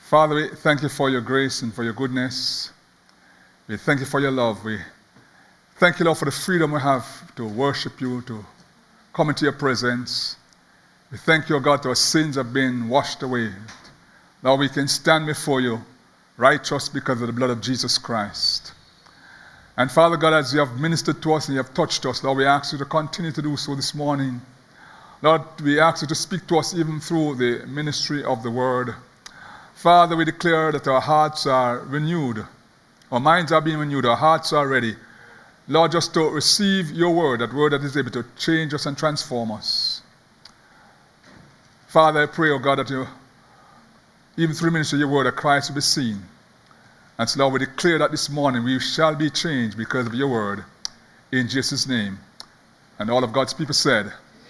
Father, we thank you for your grace and for your goodness. We thank you for your love. We thank you, Lord, for the freedom we have to worship you, to come into your presence. We thank you, God, that our sins have been washed away. Now we can stand before you righteous because of the blood of Jesus Christ. And Father God, as you have ministered to us and you have touched us, Lord, we ask you to continue to do so this morning. Lord, we ask you to speak to us even through the ministry of the word. Father, we declare that our hearts are renewed. Our minds are being renewed. Our hearts are ready. Lord, just to receive your word, that word that is able to change us and transform us. Father, I pray, oh God, that you, even through the ministry of your word, that Christ will be seen. And so, Lord, we declare that this morning we shall be changed because of your word. In Jesus' name. And all of God's people said,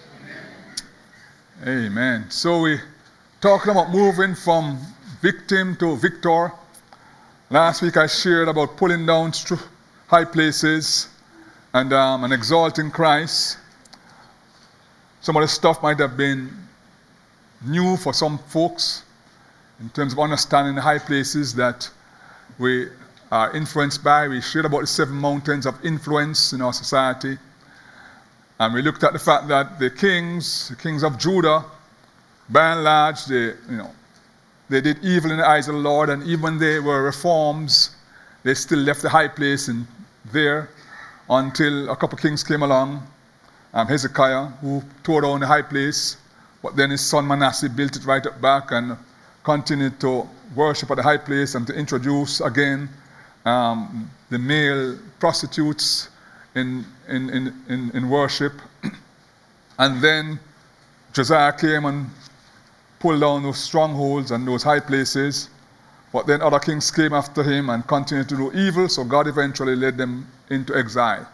Amen. Amen. So we're talking about moving from victim to victor. Last week I shared about pulling down high places and exalting Christ. Some of the stuff might have been new for some folks in terms of understanding the high places that we are influenced by. We shared about the 7 mountains of influence in our society. And we looked at the fact that the kings of Judah, by and large, they did evil in the eyes of the Lord, and even when they were reforms, they still left the high place there until a couple of kings came along. Hezekiah, who tore down the high place, but then his son Manasseh built it right up back and continued to worship at the high place and to introduce again the male prostitutes in worship. And then Josiah came and pulled down those strongholds and those high places. But then other kings came after him and continued to do evil, so God eventually led them into exile.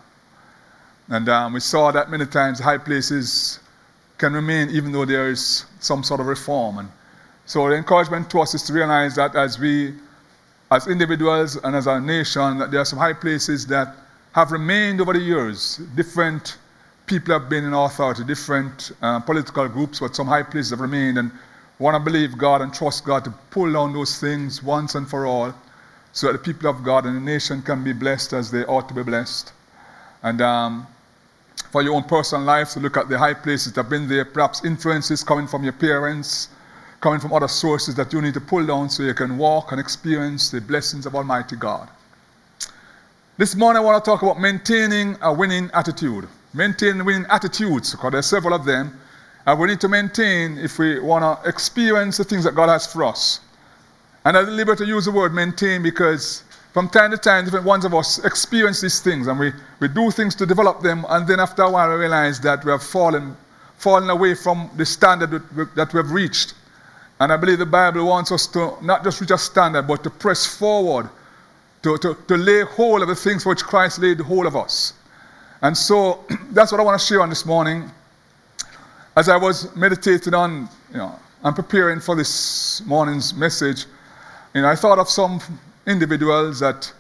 And we saw that many times high places can remain even though there is some sort of reform. And so the encouragement to us is to realize that as individuals and as a nation, that there are some high places that have remained over the years. Different people have been in authority, different political groups, but some high places have remained. And want to believe God and trust God to pull down those things once and for all so that the people of God and the nation can be blessed as they ought to be blessed. And for your own personal life, to look at the high places that have been there, perhaps influences coming from your parents, coming from other sources that you need to pull down so you can walk and experience the blessings of Almighty God. This morning I want to talk about maintaining a winning attitude. Maintaining winning attitudes, because there are several of them. And we need to maintain if we want to experience the things that God has for us. And I deliberate to use the word maintain because from time to time, different ones of us experience these things and we do things to develop them, and then after a while we realize that we have fallen away from the standard that we have reached. And I believe the Bible wants us to not just reach a standard, but to press forward, to lay hold of the things for which Christ laid hold of us. And so that's what I want to share on this morning. As I was meditating on, and preparing for this morning's message, I thought of some individuals that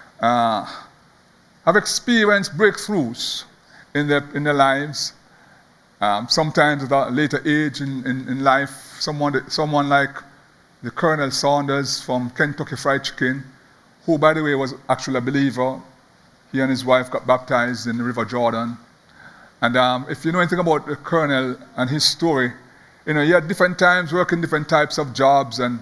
have experienced breakthroughs in their lives. Sometimes at a later age in life, someone like the Colonel Saunders from Kentucky Fried Chicken, who, by the way, was actually a believer. He and his wife got baptized in the River Jordan. And if you know anything about the Colonel and his story, he had different times working different types of jobs, and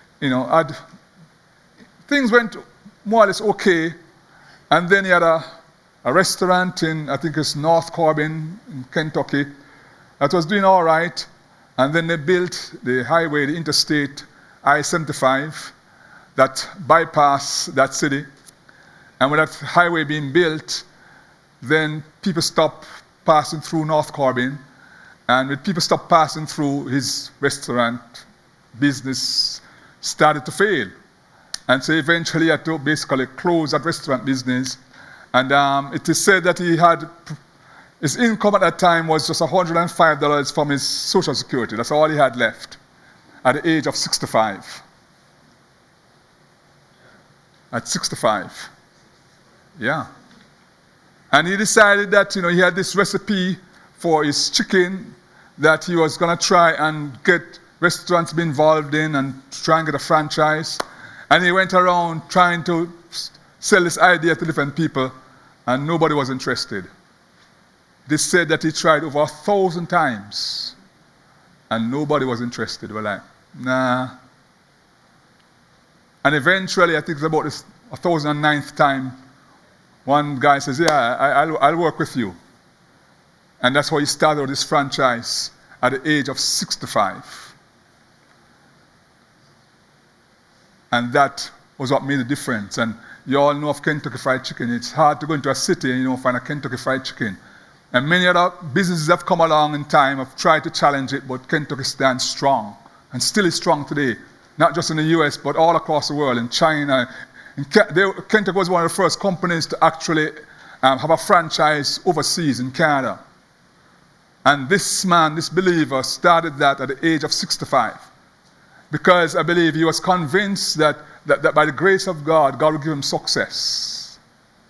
things went more or less okay. And then he had a restaurant in, I think it's North Corbin in Kentucky, that was doing all right. And then they built the highway, the interstate I-75, that bypassed that city. And with that highway being built, then people stopped passing through North Corbin, and when people stopped passing through, his restaurant business started to fail. And so eventually he had to basically close that restaurant business. And it is said that his income at that time was just $105 from his Social Security. That's all he had left at the age of 65. At 65. Yeah. And he decided that, he had this recipe for his chicken that he was going to try and get restaurants to be involved in and try and get a franchise. And he went around trying to sell this idea to different people, and nobody was interested. They said that he tried over 1,000 times, and nobody was interested. We're like, nah. And eventually, I think it's about this 1,009th time, one guy says, yeah, I'll work with you. And that's how he started this franchise at the age of 65. And that was what made the difference. And you all know of Kentucky Fried Chicken. It's hard to go into a city and you don't find a Kentucky Fried Chicken. And many other businesses have come along in time, have tried to challenge it, but Kentucky stands strong and still is strong today. Not just in the US, but all across the world, in China. Kentucky was one of the first companies to actually have a franchise overseas in Canada. And this man, this believer, started that at the age of 65. Because I believe he was convinced that by the grace of God, God would give him success.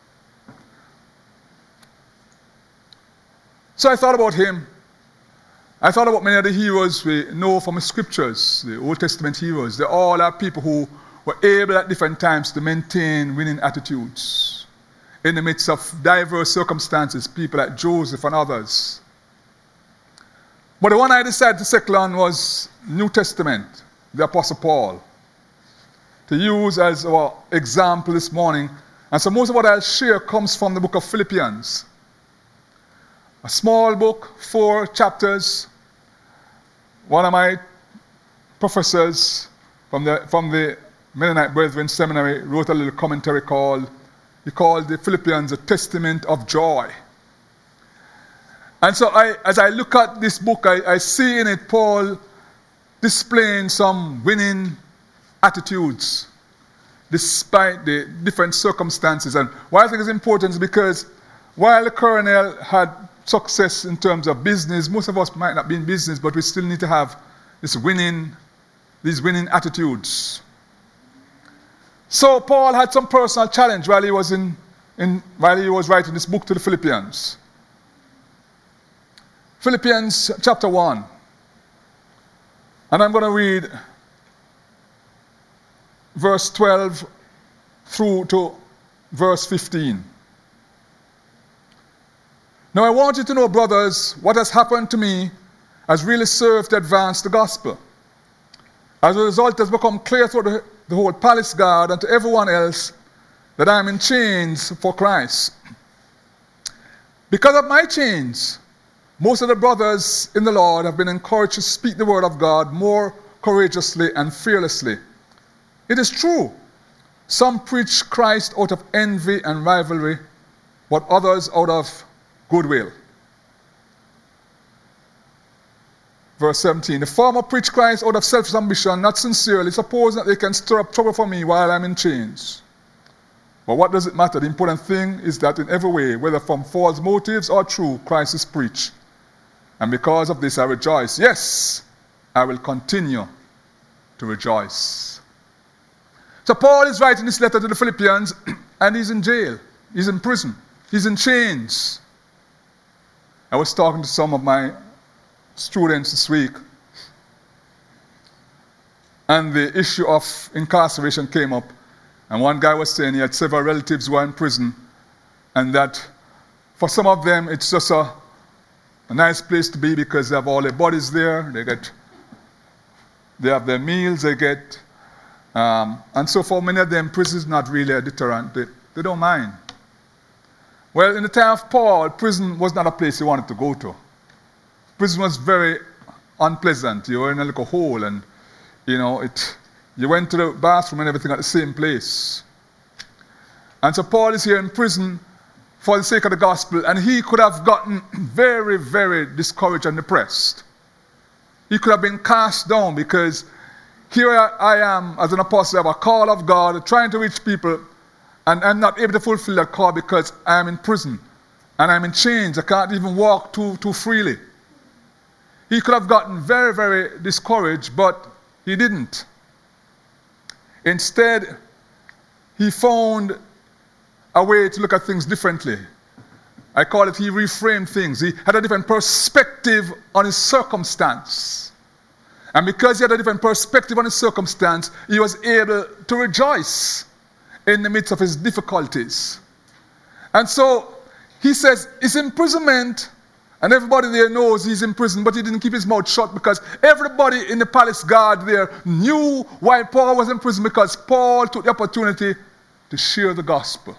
So I thought about him. I thought about many of the heroes we know from the scriptures, the Old Testament heroes. They all are people who were able at different times to maintain winning attitudes in the midst of diverse circumstances, people like Joseph and others. But the one I decided to settle on was New Testament, the Apostle Paul, to use as our example this morning. And so most of what I'll share comes from the book of Philippians. A small book, 4 chapters. One of my professors from the Mennonite Brethren Seminary wrote a little commentary he called the Philippians a testament of joy. And so as I look at this book, I see in it Paul displaying some winning attitudes despite the different circumstances. And why I think it's important is because while the colonel had success in terms of business, most of us might not be in business, but we still need to have these winning attitudes. So Paul had some personal challenge while he was writing this book to the Philippians. Philippians chapter 1. And I'm going to read verse 12 through to verse 15. Now I want you to know, brothers, what has happened to me has really served to advance the gospel. As a result, it has become clear to the whole palace guard and to everyone else that I am in chains for Christ. Because of my chains, most of the brothers in the Lord have been encouraged to speak the word of God more courageously and fearlessly. It is true, some preach Christ out of envy and rivalry, but others out of goodwill. Verse 17, the former preach Christ out of selfish ambition, not sincerely, supposing that they can stir up trouble for me while I'm in chains. But what does it matter? The important thing is that in every way, whether from false motives or true, Christ is preached. And because of this I rejoice. Yes, I will continue to rejoice. So Paul is writing this letter to the Philippians, and he's in jail. He's in prison. He's in chains. I was talking to some of my students this week, and the issue of incarceration came up. And one guy was saying he had several relatives who were in prison, and that for some of them it's just a nice place to be because they have all their bodies there, they have their meals, and so for many of them, prison is not really a deterrent. They don't mind. Well, in the time of Paul, prison was not a place he wanted to go to. Prison was very unpleasant. You were in a little hole, and you went to the bathroom and everything at the same place. And so Paul is here in prison for the sake of the gospel, and he could have gotten very, very discouraged and depressed. He could have been cast down because here I am as an apostle, I have a call of God, trying to reach people, and I'm not able to fulfill that call because I am in prison and I'm in chains. I can't even walk too freely. He could have gotten very, very discouraged, but he didn't. Instead, he found a way to look at things differently. I call it, he reframed things. He had a different perspective on his circumstance. And because he had a different perspective on his circumstance, he was able to rejoice in the midst of his difficulties. And so he says his imprisonment, and everybody there knows he's in prison, but he didn't keep his mouth shut because everybody in the palace guard there knew why Paul was in prison, because Paul took the opportunity to share the gospel.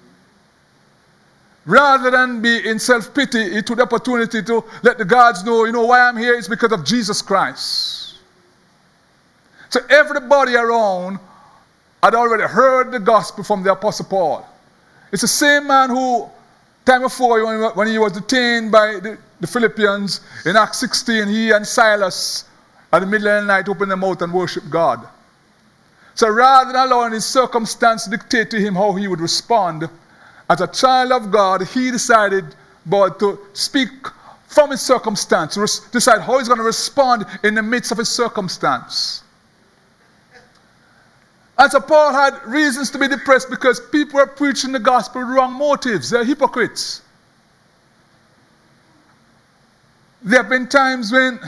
Rather than be in self-pity, he took the opportunity to let the guards know, why I'm here is because of Jesus Christ. So everybody around had already heard the gospel from the Apostle Paul. It's the same man who, time before, when he was detained by the Philippians in Acts 16, he and Silas at the middle of the night opened their mouth and worshiped God. So rather than allowing his circumstance to dictate to him how he would respond, as a child of God, he decided to speak from his circumstance, to decide how he's going to respond in the midst of his circumstance. And so Paul had reasons to be depressed because people were preaching the gospel with wrong motives. They're hypocrites. There have been times when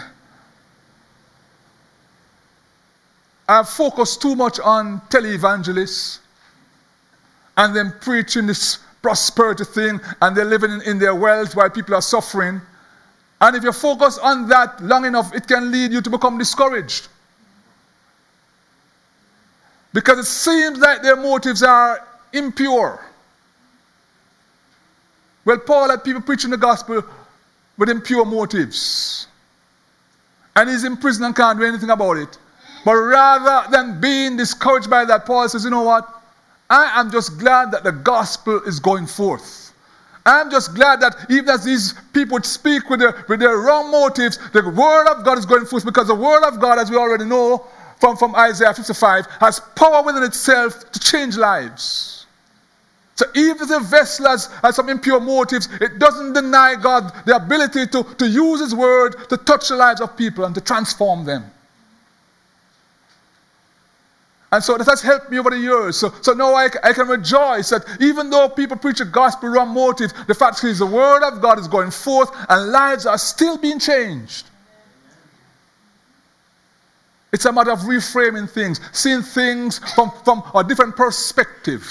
I've focused too much on televangelists and them preaching this prosperity thing, and they're living in their wealth while people are suffering. And if you focus on that long enough, it can lead you to become discouraged. Because it seems like their motives are impure. Well, Paul had people preaching the gospel with impure motives. And he's in prison and can't do anything about it. But rather than being discouraged by that, Paul says, you know what? I am just glad that the gospel is going forth. I'm just glad that even as these people would speak with their wrong motives, the word of God is going forth, because the word of God, as we already know from Isaiah 55, has power within itself to change lives. So even if the vessel has some impure motives, it doesn't deny God the ability to use his word to touch the lives of people and to transform them. And so that has helped me over the years. So now I can rejoice that even though people preach the gospel wrong motives, the fact is the word of God is going forth and lives are still being changed. It's a matter of reframing things, seeing things from a different perspective.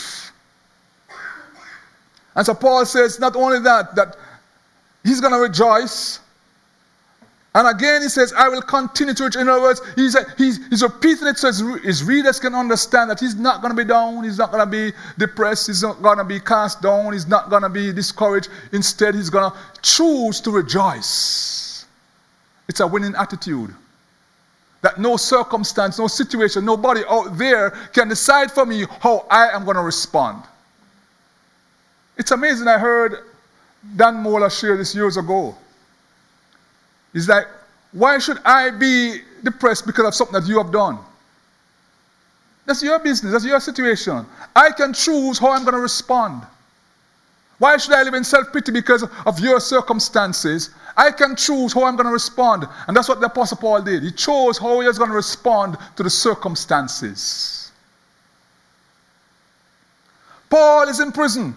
And so Paul says not only that he's going to rejoice. And again he says, I will continue to rejoice. In other words, he's repeating it so his readers can understand that he's not going to be down, he's not going to be depressed, he's not going to be cast down, he's not going to be discouraged. Instead, he's going to choose to rejoice. It's a winning attitude. That no circumstance, no situation, nobody out there can decide for me how I am going to respond. It's amazing. I heard Dan Moeller share this years ago. He's like, why should I be depressed because of something that you have done? That's your business. That's your situation. I can choose how I'm going to respond. Why should I live in self-pity because of your circumstances? I can choose how I'm going to respond. And that's what the Apostle Paul did. He chose how he was going to respond to the circumstances. Paul is in prison.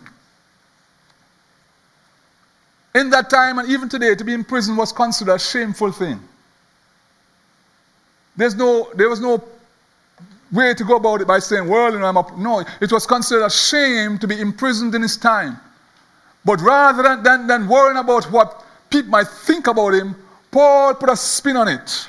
In that time, and even today, to be in prison was considered a shameful thing. There was no way to go about it by saying, well, I'm up. No, it was considered a shame to be imprisoned in his time. But rather than worrying about what people might think about him, Paul put a spin on it.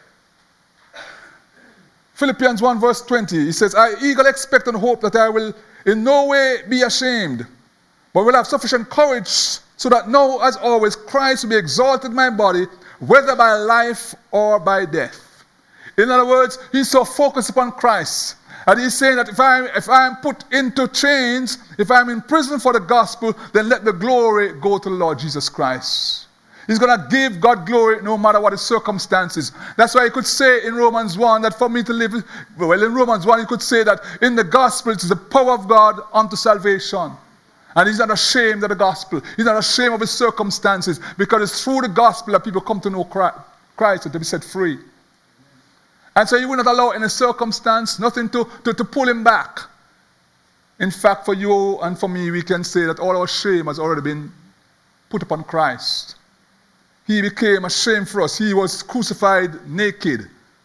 Philippians 1 verse 20, he says, I eagerly expect and hope that I will in no way be ashamed, but will have sufficient courage so that now, as always, Christ will be exalted in my body, whether by life or by death. In other words, he's so focused upon Christ. And he's saying that if I'm put into chains, if I'm in prison for the gospel, then let the glory go to the Lord Jesus Christ. He's going to give God glory no matter what the circumstances. That's why he could say in Romans 1 that for me to live, well, in Romans 1 he could say that in the gospel it is the power of God unto salvation. And he's not ashamed of the gospel. He's not ashamed of his circumstances, because it's through the gospel that people come to know Christ and to be set free. And so he will not allow any circumstance, nothing to pull him back. In fact, for you and for me, we can say that all our shame has already been put upon Christ. He became a shame for us. He was crucified naked.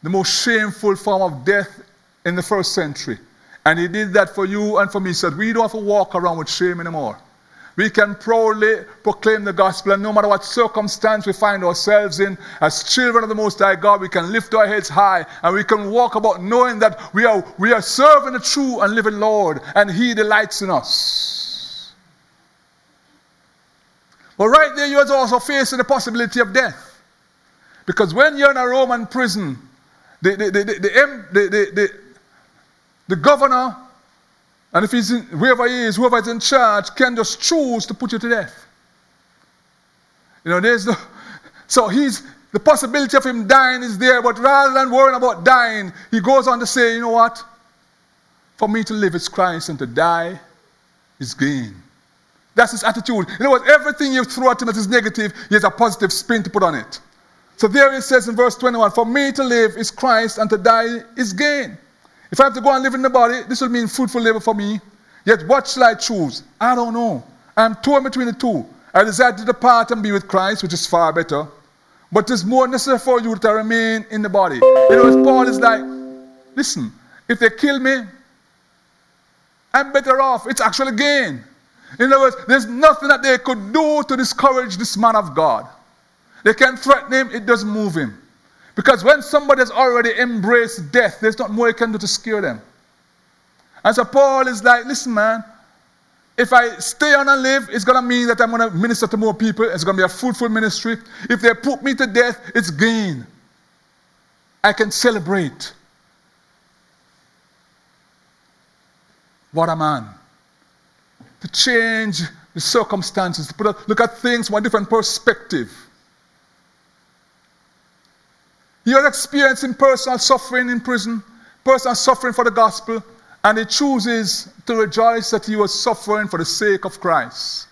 the most shameful form of death in the first century. And he did that for you and for me, so that we don't have to walk around with shame anymore. We can proudly proclaim the gospel, and no matter what circumstance we find ourselves in, as children of the Most High God, we can lift our heads high, and we can walk about knowing that we are serving the true and living Lord, and He delights in us. But right there, you're also facing the possibility of death. Because when you're in a Roman prison, the governor, and if he's in, whoever he is, whoever is in charge, can just choose to put you to death. You know, the possibility of him dying is there, but rather than worrying about dying, he goes on to say, you know what? For me to live is Christ, and to die is gain. That's his attitude. In other words, everything you throw at him that is negative, he has a positive spin to put on it. So there it says in verse 21, for me to live is Christ, and to die is gain. If I have to go and live in the body, this will mean fruitful labor for me. Yet what shall I choose? I don't know. I'm torn between the two. I desire to depart and be with Christ, which is far better. But it is more necessary for you to remain in the body. You know, Paul is like, listen, if they kill me, I'm better off. It's actually gain. In other words, there's nothing that they could do to discourage this man of God. They can threaten him, it doesn't move him. Because when somebody has already embraced death, there's not more you can do to scare them. And so Paul is like, listen, man, if I stay on and live, it's going to mean that I'm going to minister to more people. It's going to be a fruitful ministry. If they put me to death, it's gain. I can celebrate. What a man. To change the circumstances, to look at things from a different perspective. He was experiencing personal suffering in prison, personal suffering for the gospel, and he chooses to rejoice that he was suffering for the sake of Christ.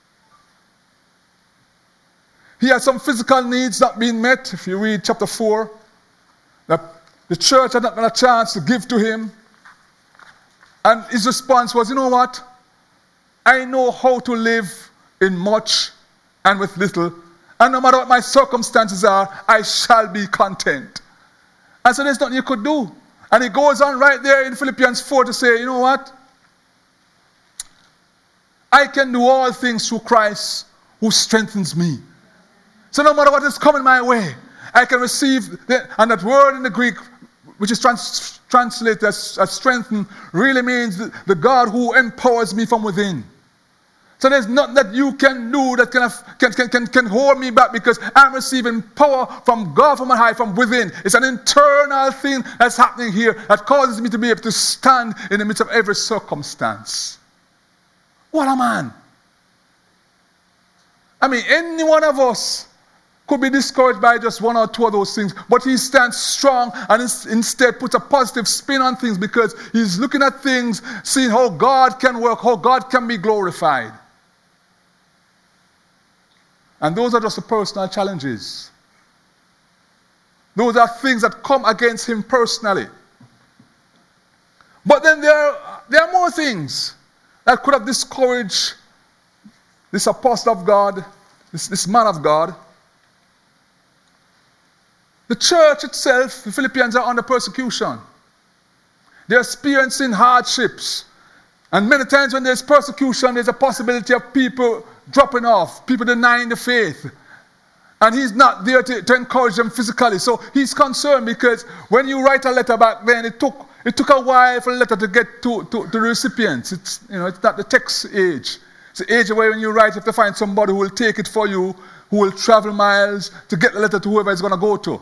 He had some physical needs not being met. If you read chapter 4, that the church had not got a chance to give to him. And his response was, you know what? I know how to live in much and with little. And no matter what my circumstances are, I shall be content. And so there's nothing you could do. And he goes on right there in Philippians 4 to say, you know what? I can do all things through Christ who strengthens me. So no matter what is coming my way, I can receive, and that word in the Greek, which is translated as strengthen, really means the God who empowers me from within. So there's nothing that you can do that can hold me back, because I'm receiving power from God from on high, from within. It's an internal thing that's happening here that causes me to be able to stand in the midst of every circumstance. What a man. I mean, any one of us could be discouraged by just one or two of those things, but he stands strong and instead puts a positive spin on things, because he's looking at things, seeing how God can work, how God can be glorified. And those are just the personal challenges. Those are things that come against him personally. But then there are more things that could have discouraged this apostle of God, this man of God. The church itself, the Philippians, are under persecution. They're experiencing hardships. And many times when there's persecution, there's a possibility of people dropping off, people denying the faith. And he's not there to encourage them physically. So he's concerned, because when you write a letter back then, it took a while for the letter to get to the recipients. It's not the text age. It's the age where when you write, you have to find somebody who will take it for you, who will travel miles to get the letter to whoever it's going to go to.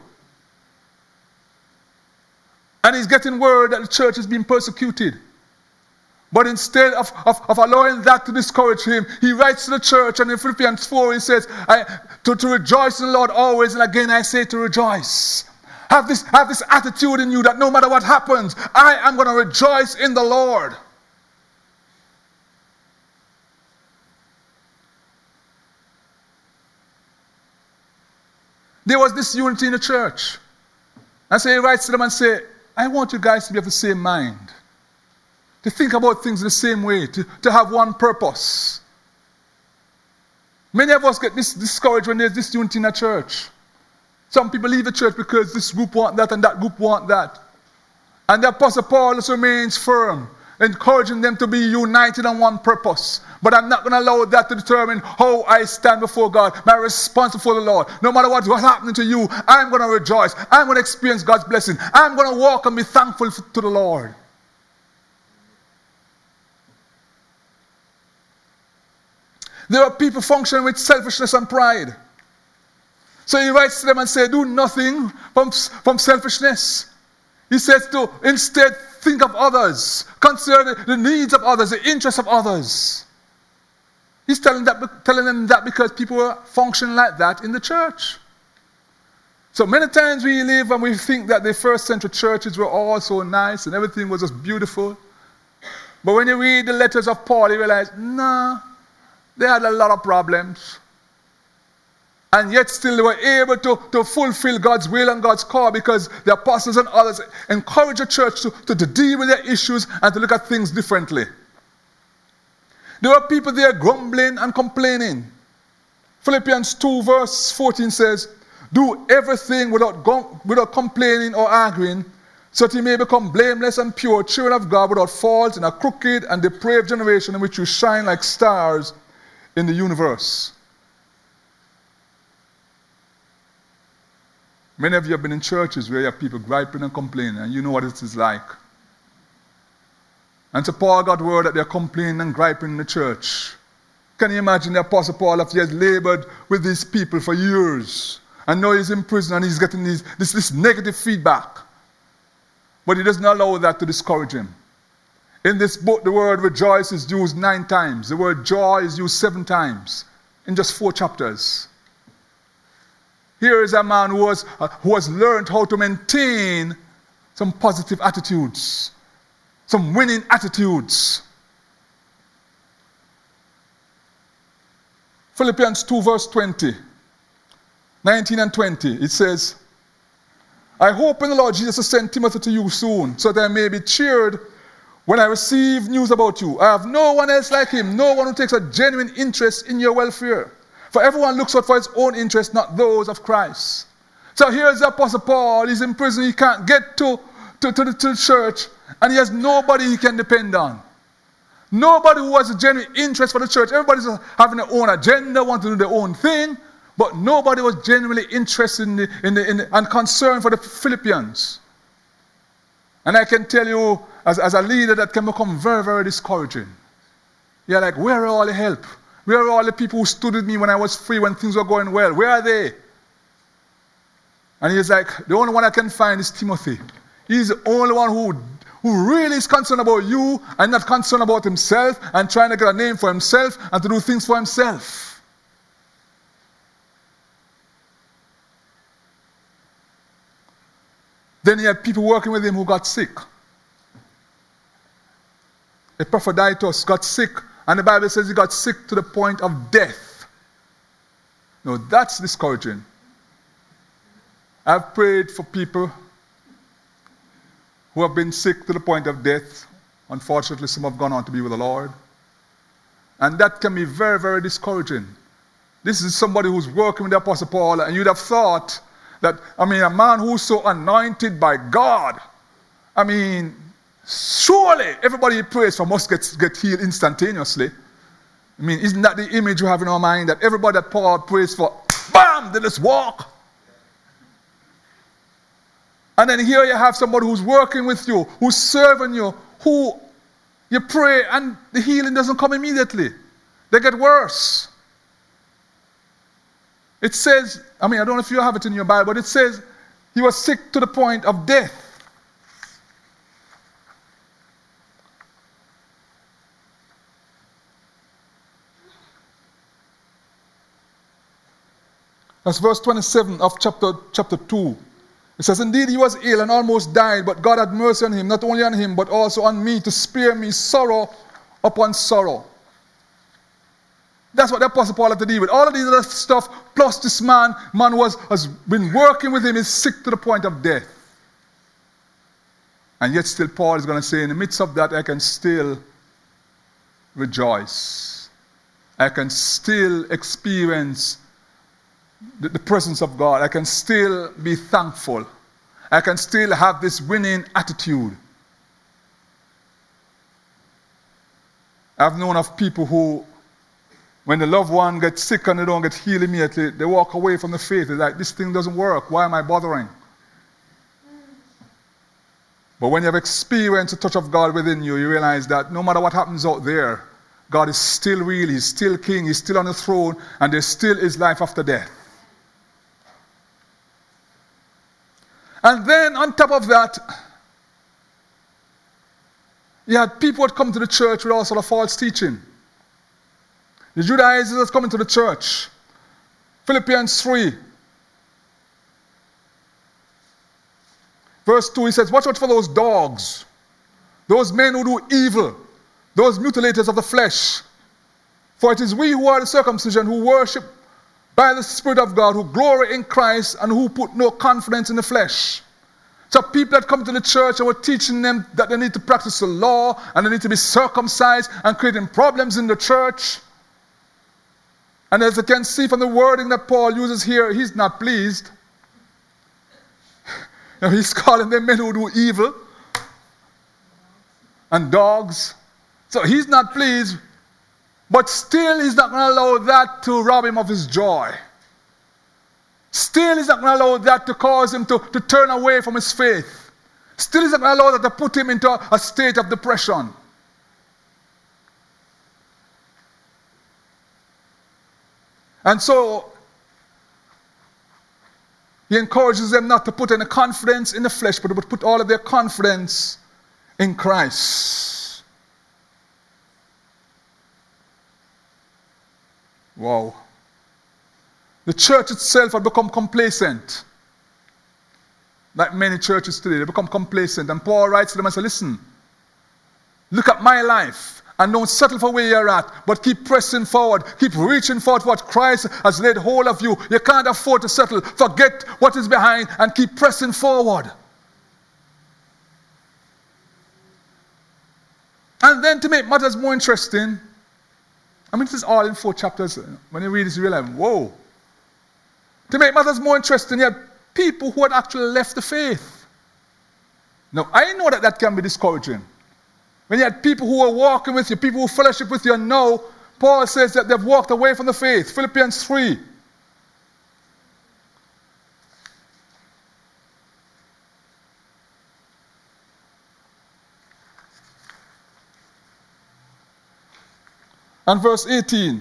And he's getting word that the church is being persecuted. But instead of allowing that to discourage him, he writes to the church, and in Philippians 4 he says, to rejoice in the Lord always, and again I say to rejoice. Have this attitude in you that no matter what happens, I am going to rejoice in the Lord. There was this unity in the church. And so he writes to them and says, I want you guys to be of the same mind. To think about things the same way, to have one purpose. Many of us get discouraged when there's disunity in a church. Some people leave the church because this group want that and that group want that. And the Apostle Paul also remains firm, encouraging them to be united on one purpose. But I'm not going to allow that to determine how I stand before God, my response before the Lord. No matter what's happening to you, I'm going to rejoice. I'm going to experience God's blessing. I'm going to walk and be thankful to the Lord. There are people functioning with selfishness and pride. So he writes to them and says, do nothing from selfishness. He says to instead think of others. Consider the needs of others, the interests of others. He's telling them that because people are functioning like that in the church. So many times we live and we think that the first century churches were all so nice and everything was just beautiful. But when you read the letters of Paul, you realize, nah, they had a lot of problems. And yet still they were able to fulfill God's will and God's call because the apostles and others encouraged the church to deal with their issues and to look at things differently. There were people there grumbling and complaining. Philippians 2 verse 14 says, do everything without complaining or arguing, so that you may become blameless and pure, children of God without fault in a crooked and depraved generation in which you shine like stars in the universe. Many of you have been in churches where you have people griping and complaining, and you know what it is like. And so Paul got word that they're complaining and griping in the church. Can you imagine the Apostle Paul, after he has labored with these people for years, and now he's in prison and he's getting this negative feedback. But he doesn't allow that to discourage him. In this book, the word rejoice is used 9 times. The word joy is used 7 times in just 4 chapters. Here is a man who has learned how to maintain some positive attitudes, some winning attitudes. Philippians 2 verse 20, 19 and 20, it says, I hope in the Lord Jesus to send Timothy to you soon, so that I may be cheered when I receive news about you. I have no one else like him, no one who takes a genuine interest in your welfare. For everyone looks out for his own interest, not those of Christ. So here's the Apostle Paul. He's in prison. He can't get to the church. And he has nobody he can depend on. Nobody who has a genuine interest for the church. Everybody's having their own agenda, want to do their own thing. But nobody was genuinely interested and concerned for the Philippians. And I can tell you, as a leader, that can become very, very discouraging. You're like, where are all the help? Where are all the people who stood with me when I was free, when things were going well? Where are they? And he's like, the only one I can find is Timothy. He's the only one who really is concerned about you and not concerned about himself and trying to get a name for himself and to do things for himself. Then he had people working with him who got sick. Epaphroditus got sick. And the Bible says he got sick to the point of death. Now that's discouraging. I've prayed for people who have been sick to the point of death. Unfortunately, some have gone on to be with the Lord. And that can be very, very discouraging. This is somebody who's working with the Apostle Paul, and you'd have thought that, a man who's so anointed by God, surely everybody he prays for must get healed instantaneously. Isn't that the image we have in our mind, that everybody that Paul prays for, bam, they just walk? And then here you have somebody who's working with you, who's serving you, who you pray and the healing doesn't come immediately. They get worse. It says, I don't know if you have it in your Bible, but it says he was sick to the point of death. That's verse 27 of chapter 2. It says, indeed he was ill and almost died, but God had mercy on him, not only on him, but also on me, to spare me sorrow upon sorrow. That's what the Apostle Paul had to deal with. All of these other stuff, plus this man has been working with him, is sick to the point of death. And yet still Paul is going to say, in the midst of that, I can still rejoice. I can still experience the presence of God. I can still be thankful. I can still have this winning attitude. I've known of people who, when the loved one gets sick and they don't get healed immediately, they walk away from the faith. They're like, this thing doesn't work. Why am I bothering? But when you have experienced the touch of God within you, you realize that no matter what happens out there, God is still real, He's still King, He's still on the throne, and there still is life after death. And then on top of that, you had people that come to the church with all sort of false teaching. The Judaizers coming to the church. Philippians 3. Verse 2, he says, watch out for those dogs, those men who do evil, those mutilators of the flesh. For it is we who are the circumcision, who worship by the Spirit of God, who glory in Christ, and who put no confidence in the flesh. So people that come to the church and we're teaching them that they need to practice the law, and they need to be circumcised, and creating problems in the church. And as you can see from the wording that Paul uses here, he's not pleased. Now he's calling them men who do evil and dogs. So he's not pleased, but still he's not going to allow that to rob him of his joy. Still he's not going to allow that to cause him to turn away from his faith. Still he's not going to allow that to put him into a state of depression. And so he encourages them not to put any confidence in the flesh, but to put all of their confidence in Christ. Wow. The church itself had become complacent. Like many churches today, they become complacent. And Paul writes to them and says, listen, look at my life. And don't settle for where you're at, but keep pressing forward. Keep reaching forward to what Christ has laid hold of you. You can't afford to settle. Forget what is behind and keep pressing forward. And then to make matters more interesting, I mean, this is all in 4 chapters. When you read this, you realize, whoa. To make matters more interesting, you had people who had actually left the faith. Now, I know that can be discouraging. When you had people who were walking with you, people who fellowship with you, and now Paul says that they've walked away from the faith. Philippians 3. And verse 18.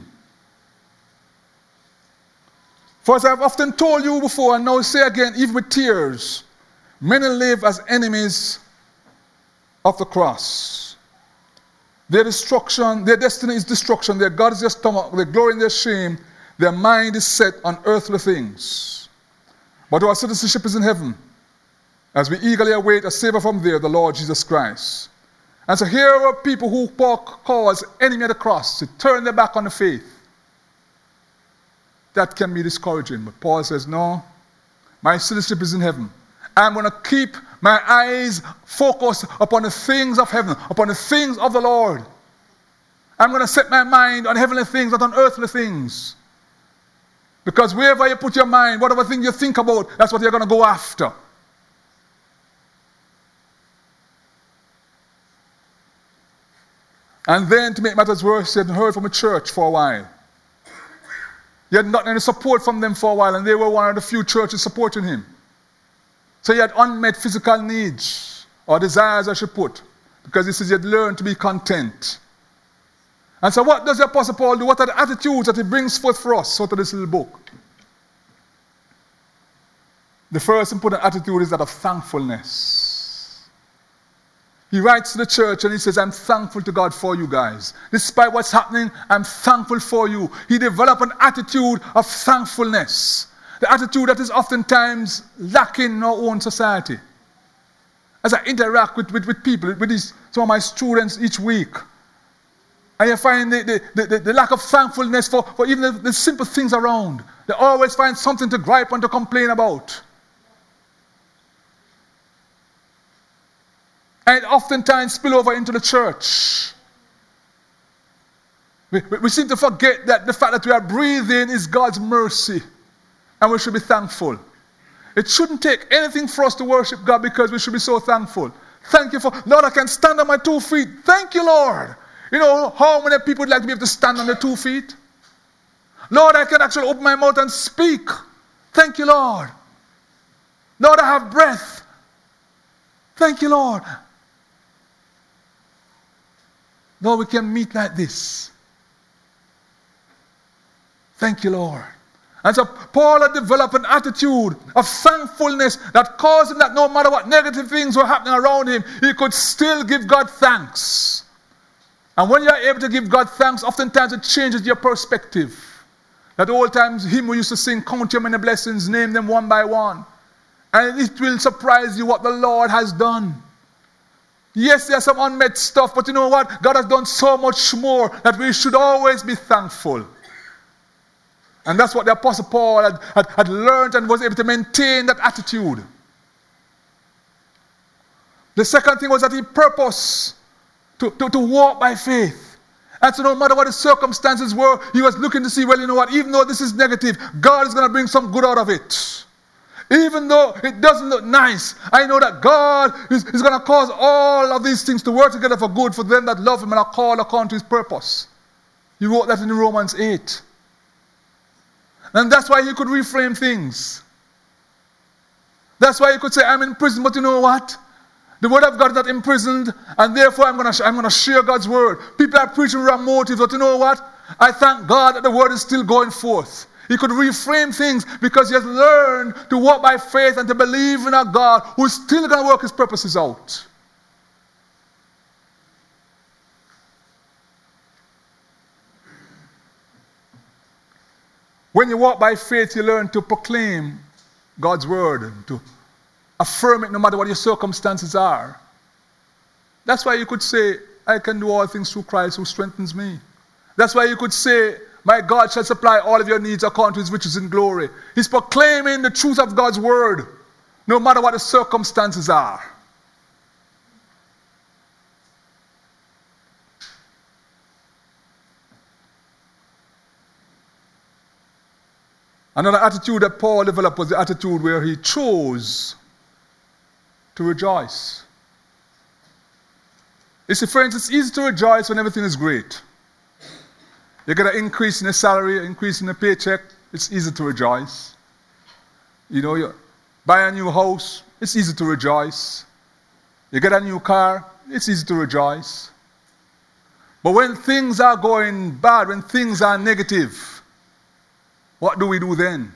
For as I have often told you before, and now say again, even with tears, many live as enemies of the cross. Their destruction, their destiny is destruction, their God is their stomach, their glory in their shame, their mind is set on earthly things. But our citizenship is in heaven, as we eagerly await a Savior from there, the Lord Jesus Christ. And so here are people who Paul calls enemy of the cross, to turn their back on the faith. That can be discouraging, but Paul says, no, my citizenship is in heaven. I'm going to keep my eyes focused upon the things of heaven, upon the things of the Lord. I'm going to set my mind on heavenly things, not on earthly things. Because wherever you put your mind, whatever thing you think about, that's what you're going to go after. And then, to make matters worse, he hadn't heard from a church for a while. He had not any support from them for a while, and they were one of the few churches supporting him. So he had unmet physical needs, or desires I should put, because he says he had learned to be content. And so what does the Apostle Paul do? What are the attitudes that he brings forth for us out of this little book? The first important attitude is that of thankfulness. He writes to the church and he says, I'm thankful to God for you guys. Despite what's happening, I'm thankful for you. He developed an attitude of thankfulness. The attitude that is oftentimes lacking in our own society. As I interact with people, with some of my students each week, and you find the lack of thankfulness for even the simple things around. They always find something to gripe and to complain about. And it oftentimes spill over into the church. We seem to forget that the fact that we are breathing is God's mercy. and we should be thankful. It shouldn't take anything for us to worship God because we should be so thankful. Thank you for, Lord, I can stand on my 2 feet. Thank you, Lord. You know, how many people would like to be able to stand on their 2 feet? Lord, I can actually open my mouth and speak. Thank you, Lord. Lord, I have breath. Thank you, Lord. Lord, we can meet like this. Thank you, Lord. And so Paul had developed an attitude of thankfulness that caused him that no matter what negative things were happening around him, he could still give God thanks. And when you are able to give God thanks, oftentimes it changes your perspective. That old times hymn we used to sing, count your many blessings, name them one by one. And it will surprise you what the Lord has done. Yes, there's some unmet stuff, but you know what? God has done so much more that we should always be thankful. And that's what the Apostle Paul had learned and was able to maintain that attitude. The second thing was that he purposed to walk by faith. And so no matter what the circumstances were, he was looking to see, well, you know what, even though this is negative, God is going to bring some good out of it. Even though it doesn't look nice, I know that God is going to cause all of these things to work together for good for them that love him and are called according to his purpose. He wrote that in Romans 8. And that's why he could reframe things. That's why he could say, I'm in prison, but you know what? The word of God is not imprisoned, and therefore I'm going to share God's word. People are preaching wrong motives, but you know what? I thank God that the word is still going forth. He could reframe things because he has learned to walk by faith and to believe in a God who is still going to work his purposes out. When you walk by faith, you learn to proclaim God's word and to affirm it no matter what your circumstances are. That's why you could say, I can do all things through Christ who strengthens me. That's why you could say, my God shall supply all of your needs according to his riches in glory. He's proclaiming the truth of God's word no matter what the circumstances are. Another attitude that Paul developed was the attitude where he chose to rejoice. You see, friends, it's easy to rejoice when everything is great. You get an increase in the salary, an increase in the paycheck, it's easy to rejoice. You know, you buy a new house, it's easy to rejoice. You get a new car, it's easy to rejoice. But when things are going bad, when things are negative, what do we do then?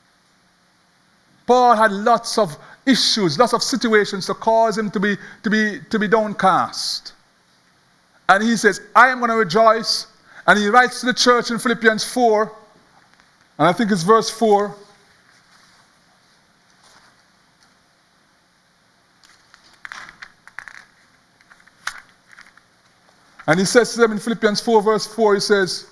Paul had lots of issues, lots of situations to cause him to be downcast. And he says, I am going to rejoice. And he writes to the church in Philippians 4, and I think it's verse 4. And he says to them in Philippians 4, verse 4, he says,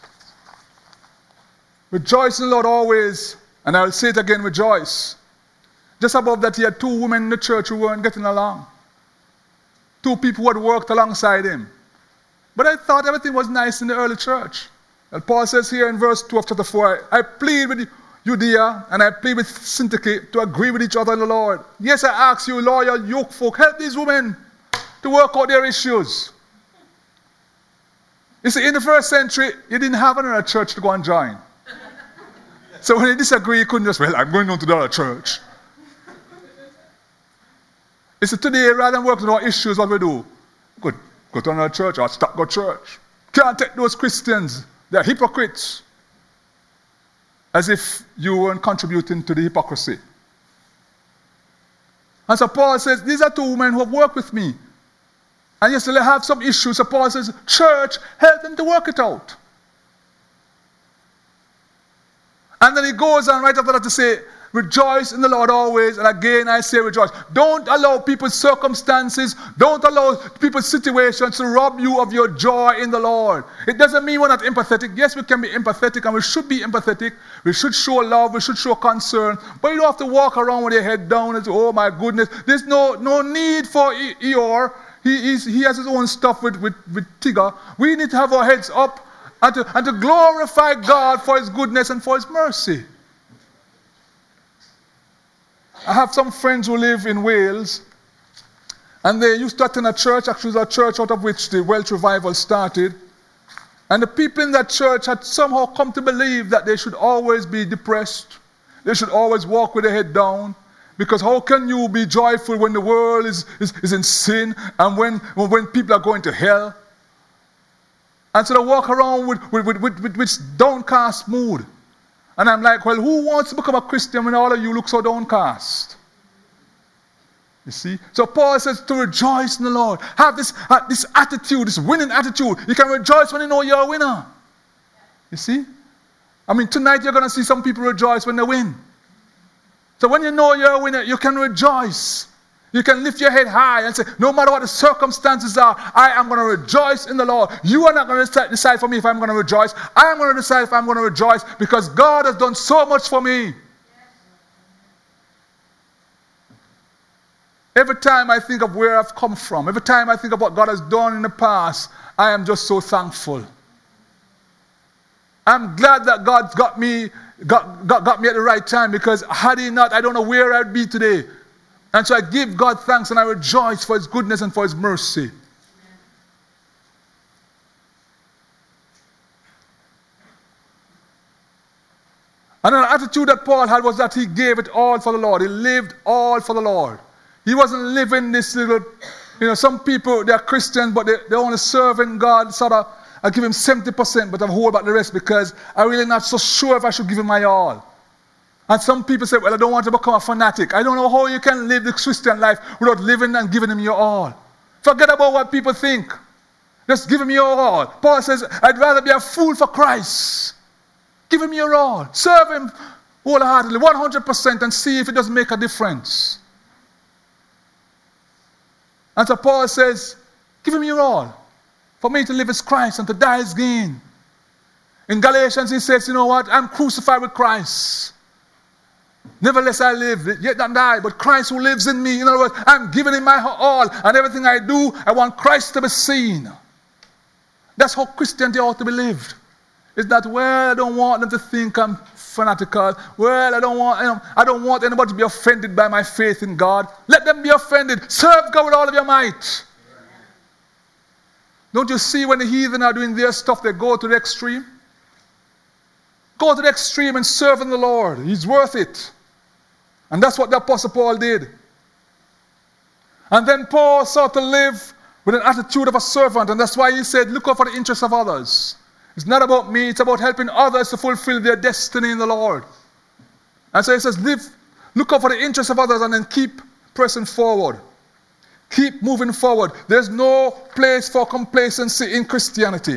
rejoice in the Lord always, and I will say it again, rejoice. Just above that, he had 2 women in the church who weren't getting along. 2 people who had worked alongside him. But I thought everything was nice in the early church. And Paul says here in verse 2 of chapter 4, I plead with Judea and I plead with Syntyche to agree with each other in the Lord. Yes, I ask you, loyal yoke folk, help these women to work out their issues. You see, in the first century, you didn't have another church to go and join. So when you disagree, you couldn't just, well, I'm going on to the other church. You see, today, rather than working on our issues, what we do? Go to another church or stop go to church. Can't take those Christians. They're hypocrites. As if you weren't contributing to the hypocrisy. And so Paul says, these are 2 women who have worked with me. And yes, they have some issues. So Paul says, church, help them to work it out. And then he goes on right after that to say, rejoice in the Lord always, and again I say rejoice. Don't allow people's circumstances, don't allow people's situations to rob you of your joy in the Lord. It doesn't mean we're not empathetic. Yes, we can be empathetic, and we should be empathetic. We should show love, we should show concern. But you don't have to walk around with your head down and say, oh my goodness. There's no need for Eeyore. He has his own stuff with Tigger. We need to have our heads up and to glorify God for his goodness and for his mercy. I have some friends who live in Wales, and they used to attend a church, actually a church out of which the Welsh revival started. And the people in that church had somehow come to believe that they should always be depressed. They should always walk with their head down. Because how can you be joyful when the world is in sin and when people are going to hell? And so they walk around with downcast mood. And I'm like, well, who wants to become a Christian when all of you look so downcast? You see? So Paul says to rejoice in the Lord. Have this attitude, this winning attitude. You can rejoice when you know you're a winner. You see? I mean, tonight you're going to see some people rejoice when they win. So when you know you're a winner, you can rejoice. You can lift your head high and say, no matter what the circumstances are, I am going to rejoice in the Lord. You are not going to decide for me if I'm going to rejoice. I am going to decide if I'm going to rejoice because God has done so much for me. Every time I think of where I've come from, every time I think of what God has done in the past, I am just so thankful. I'm glad that God got me at the right time, because had He not, I don't know where I'd be today. And so I give God thanks and I rejoice for His goodness and for His mercy. And an attitude that Paul had was that he gave it all for the Lord. He lived all for the Lord. He wasn't living this little, some people, they're Christians, but they're only serving God. Sort of, I give Him 70%, but I hold back the rest because I'm really not so sure if I should give Him my all. And some people say, well, I don't want to become a fanatic. I don't know how you can live the Christian life without living and giving Him your all. Forget about what people think. Just give Him your all. Paul says, I'd rather be a fool for Christ. Give Him your all. Serve Him wholeheartedly, 100%, and see if it doesn't make a difference. And so Paul says, give Him your all. For me to live is Christ and to die is gain. In Galatians he says, you know what? I'm crucified with Christ. Nevertheless I live, yet not die, but Christ who lives in me. In other words, I'm giving Him my all, and everything I do, I want Christ to be seen. That's how Christianity ought to be lived. It's not, well, I don't want them to think I'm fanatical. Well, I don't want anybody to be offended by my faith in God. Let them be offended. Serve God with all of your might. Don't you see when the heathen are doing their stuff, they go to the extreme? Go to the extreme and serve in the Lord. He's worth it. And that's what the Apostle Paul did. And then Paul sought to live with an attitude of a servant. And that's why he said, look out for the interests of others. It's not about me. It's about helping others to fulfill their destiny in the Lord. And so he says, look out for the interests of others and then keep pressing forward. Keep moving forward. There's no place for complacency in Christianity.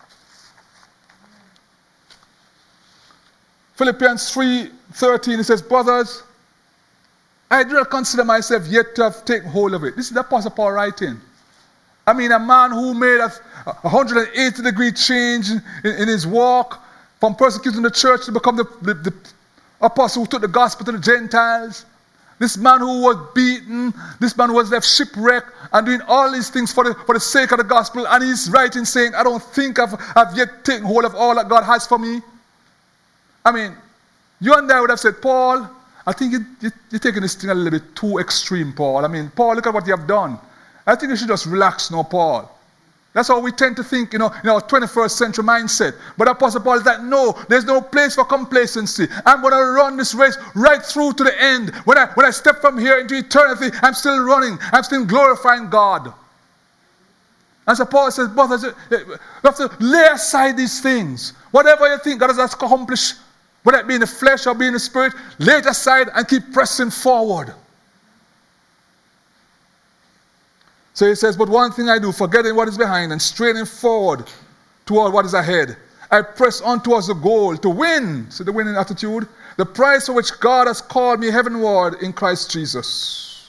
Philippians 3:13, it says, brothers, I do not consider myself yet to have taken hold of it. This is the Apostle Paul writing. I mean, a man who made a 180-degree change in his walk from persecuting the church to become the apostle who took the gospel to the Gentiles. This man who was beaten, this man who was left shipwrecked and doing all these things for the sake of the gospel. And he's writing saying, I don't think I've yet taken hold of all that God has for me. I mean, you and I would have said, Paul, I think you're taking this thing a little bit too extreme, Paul. I mean, Paul, look at what you have done. I think you should just relax now, Paul. That's how we tend to think, in our 21st century mindset. But Apostle Paul is like, no, there's no place for complacency. I'm going to run this race right through to the end. When I step from here into eternity, I'm still running. I'm still glorifying God. And so Paul says, brothers, you have to lay aside these things. Whatever you think God has accomplished, whether it be in the flesh or be in the spirit, lay it aside and keep pressing forward. So he says, but one thing I do, forgetting what is behind and straining forward toward what is ahead. I press on towards the goal to win. So the winning attitude. The prize for which God has called me heavenward in Christ Jesus.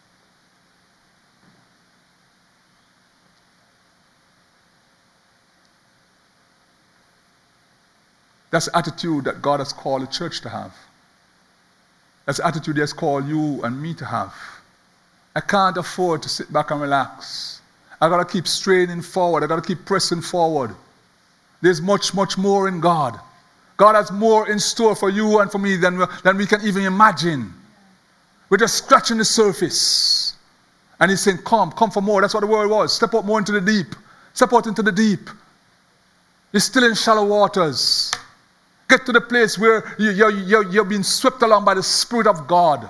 That's the attitude that God has called the church to have. That's the attitude He has called you and me to have. I can't afford to sit back and relax. I got to keep straining forward. I got to keep pressing forward. There's much, much more in God. God has more in store for you and for me than we can even imagine. We're just scratching the surface. And he's saying, come for more. That's what the word was. Step out more into the deep. Step out into the deep. You're still in shallow waters. Get to the place where you're being swept along by the Spirit of God.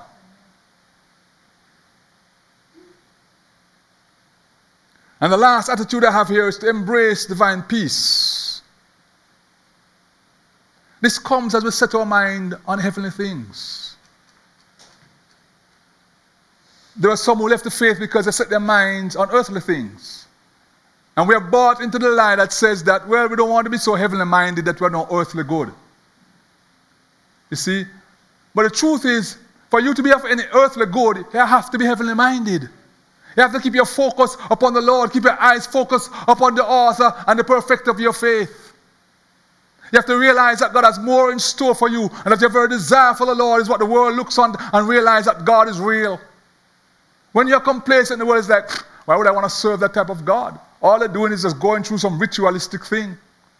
And the last attitude I have here is to embrace divine peace. This comes as we set our mind on heavenly things. There are some who left the faith because they set their minds on earthly things. And we are bought into the lie that says that, well, we don't want to be so heavenly minded that we're not earthly good. You see? But the truth is, for you to be of any earthly good, you have to be heavenly minded. You have to keep your focus upon the Lord. Keep your eyes focused upon the author and the perfecter of your faith. You have to realize that God has more in store for you, and that your very desire for the Lord is what the world looks on, and realize that God is real. When you're complacent, the world is like, why would I want to serve that type of God? All they're doing is just going through some ritualistic thing.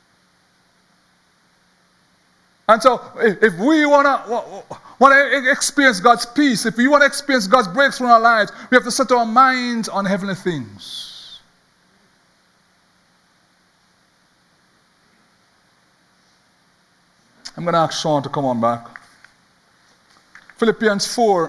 And so, if we want to experience God's peace, if we want to experience God's breakthrough in our lives, we have to set our minds on heavenly things. I'm going to ask Sean to come on back. Philippians 4.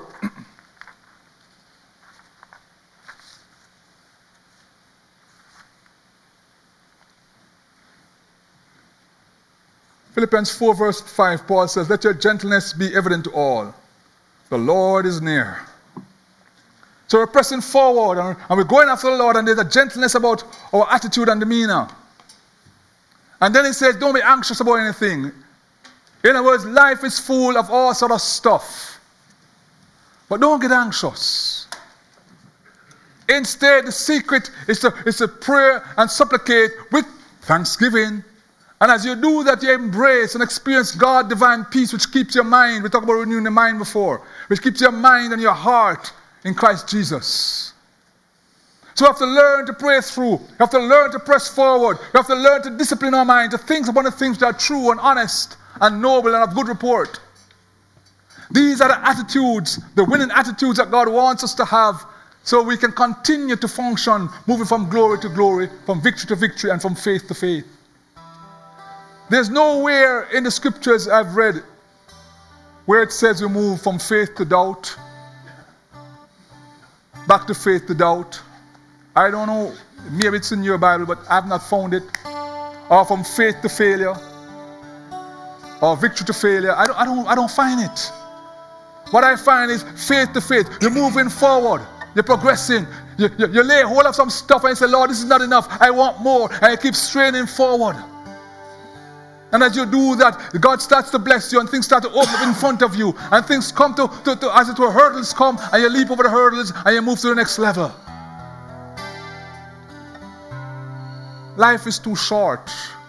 Philippians 4 verse 5, Paul says, let your gentleness be evident to all. The Lord is near. So we're pressing forward and we're going after the Lord, and there's a gentleness about our attitude and demeanor. And then he says, don't be anxious about anything. In other words, life is full of all sort of stuff. But don't get anxious. Instead, the secret is to pray and supplicate with thanksgiving. And as you do that, you embrace and experience God's divine peace, which keeps your mind. We talked about renewing the mind before. Which keeps your mind and your heart in Christ Jesus. So we have to learn to pray through. You have to learn to press forward. You have to learn to discipline our mind to think upon the things that are true and honest and noble and of good report. These are the attitudes, the winning attitudes that God wants us to have, so we can continue to function, moving from glory to glory, from victory to victory, and from faith to faith. There's nowhere in the scriptures I've read where it says we move from faith to doubt, back to faith to doubt. I don't know, maybe it's in your Bible, but I've not found it. Or from faith to failure, or victory to failure. I don't find it. What I find is faith to faith. You're moving forward. You're progressing. You lay hold of some stuff and you say, Lord, this is not enough. I want more. And you keep straining forward. And as you do that, God starts to bless you and things start to open up in front of you. And things come to as it were, hurdles come, and you leap over the hurdles and you move to the next level. Life is too short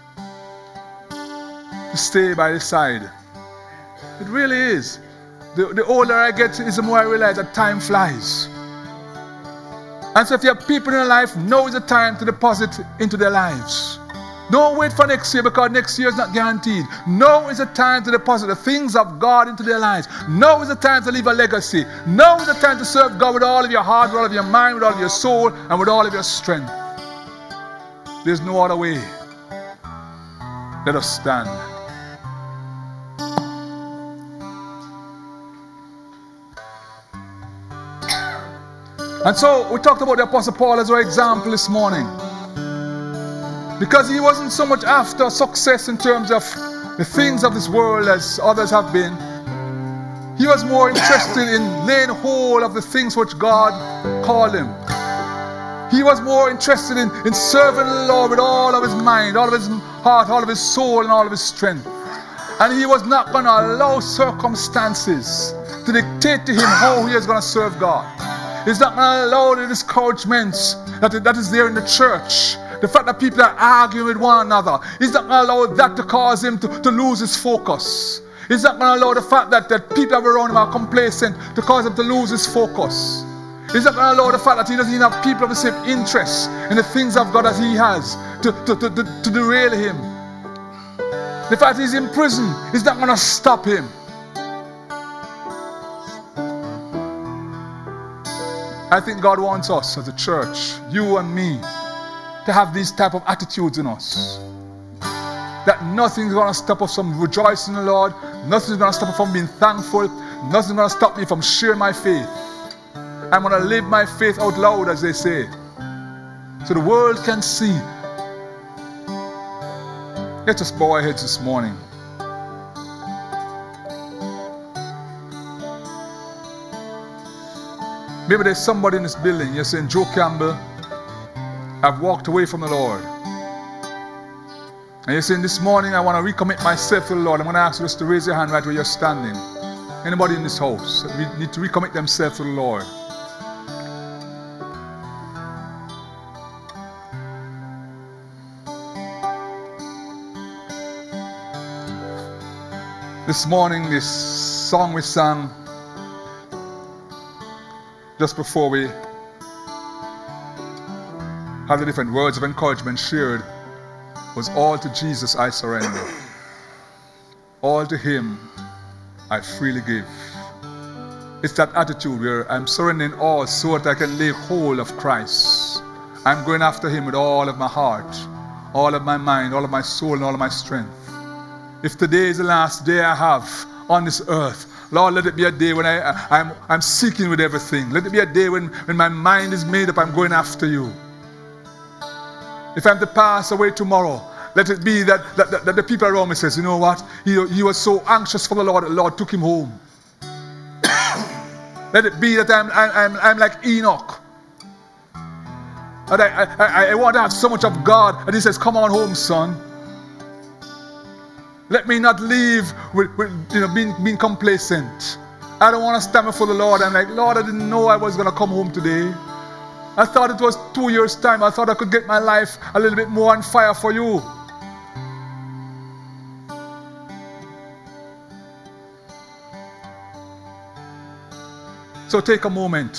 to stay by the side. It really is. The older I get, is the more I realize that time flies. And so if you have people in your life, now is the time to deposit into their lives. Don't wait for next year, because next year is not guaranteed. Now is the time to deposit the things of God into their lives. Now is the time to leave a legacy. Now is the time to serve God with all of your heart, with all of your mind, with all of your soul, and with all of your strength. There's no other way. Let us stand. And so we talked about the Apostle Paul as our example this morning. Because he wasn't so much after success in terms of the things of this world as others have been. He was more interested in laying hold of the things which God called him. He was more interested in serving the Lord with all of his mind, all of his heart, all of his soul, and all of his strength. And he was not going to allow circumstances to dictate to him how he is going to serve God. He's not going to allow the discouragements that is there in the church. The fact that people are arguing with one another. He's not going to allow that to cause him to lose his focus. He's not going to allow the fact that people around him are complacent to cause him to lose his focus. He's not going to allow the fact that he doesn't even have people of the same interest in the things of God as he has to derail him. The fact he's in prison is not going to stop him. I think God wants us as a church, you and me, to have these type of attitudes in us. That nothing's going to stop us from rejoicing in the Lord. Nothing's going to stop us from being thankful. Nothing's going to stop me from sharing my faith. I'm going to live my faith out loud, as they say, so the world can see. Let's just bow our heads this morning. Maybe there's somebody in this building, you're saying, Joe Campbell, I've walked away from the Lord. And you're saying, this morning I want to recommit myself to the Lord. I'm going to ask you just to raise your hand right where you're standing. Anybody in this house that need to recommit themselves to the Lord? This morning, this song we sang just before we have the different words of encouragement shared was all to Jesus I surrender. All to Him I freely give. It's that attitude where I'm surrendering all so that I can lay hold of Christ. I'm going after Him with all of my heart, all of my mind, all of my soul, and all of my strength. If today is the last day I have on this earth, Lord, let it be a day when I'm seeking with everything. Let it be a day when my mind is made up, I'm going after You. If I'm to pass away tomorrow, let it be that the people around me says, you know what? He was so anxious for the Lord, the Lord took him home. Let it be that I'm like Enoch. And I want to have so much of God. And He says, come on home, son. Let me not leave with being complacent. I don't want to stand before the Lord. I'm like, Lord, I didn't know I was going to come home today. I thought it was 2 years' time. I thought I could get my life a little bit more on fire for You. So take a moment.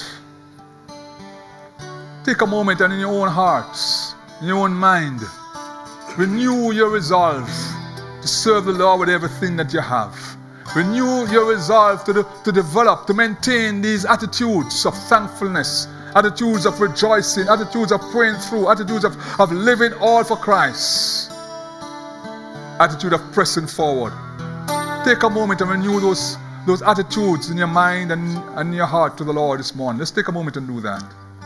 Take a moment and in your own hearts, in your own mind, renew your resolve to serve the Lord with everything that you have. Renew your resolve to develop, to maintain these attitudes of thankfulness, attitudes of rejoicing, attitudes of praying through, attitudes of living all for Christ, attitude of pressing forward. Take a moment and renew those attitudes in your mind and in your heart to the Lord this morning. Let's take a moment and do that.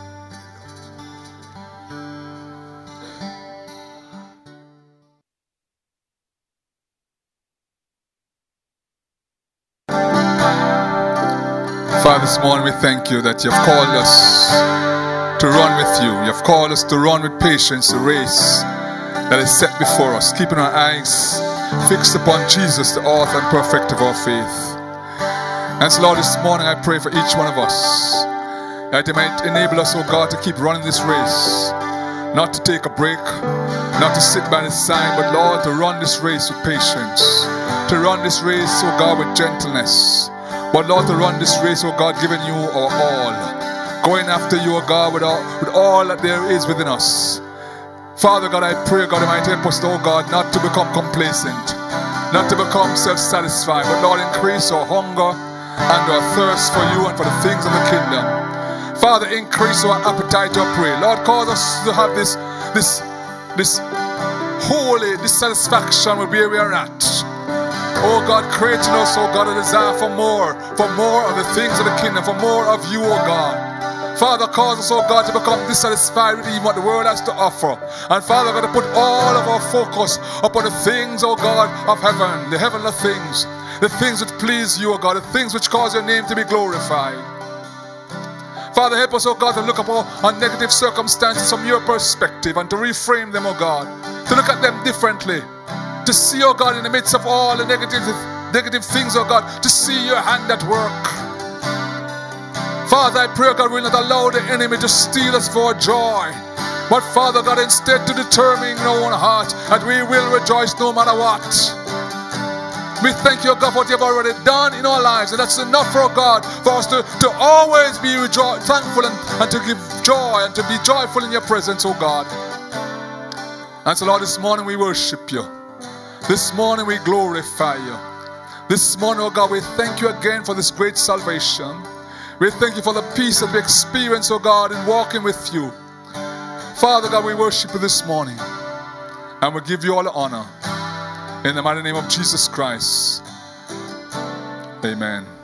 Father, this morning we thank You that You've called us to run with You. You've called us to run with patience the race that is set before us, keeping our eyes fixed upon Jesus, the author and perfecter of our faith. And so, Lord, this morning I pray for each one of us that You might enable us, oh God, to keep running this race, not to take a break, not to sit by the side, but Lord, to run this race with patience, to run this race, oh God, with gentleness, but Lord, to run this race, oh God, giving You our all, going after You, oh God, with all that there is within us. Father God, I pray, God, You might help us, oh God, not to become complacent, not to become self-satisfied, but Lord, increase our hunger and our thirst for You and for the things of the kingdom. Father, increase our appetite to pray. Lord, cause us to have this holy dissatisfaction with where we are at. Oh God, create in us, oh God, a desire for more of the things of the kingdom, for more of You, oh God. Father, cause us, oh God, to become dissatisfied with even what the world has to offer. And Father, God, to put all of our focus upon the things, oh God, of heaven, the heavenly things, the things which please You, oh God, the things which cause Your name to be glorified. Father, help us, oh God, to look upon negative circumstances from Your perspective and to reframe them, oh God, to look at them differently, to see, oh God, in the midst of all the negative things, oh God, to see Your hand at work. Father, I pray, oh God, we will not allow the enemy to steal us for joy, but Father God, instead to determine in our own heart that we will rejoice no matter what. We thank You, God, for what You have already done in our lives, and that's enough, oh God, for us to always be thankful and to give joy and to be joyful in Your presence, oh God. And so, Lord, this morning we worship You. This morning we glorify You. This morning, oh God, we thank You again for this great salvation. We thank you for the peace that we experience, oh God, in walking with you. Father God, we worship you this morning. And we give you all the honor. In the mighty name of Jesus Christ. Amen.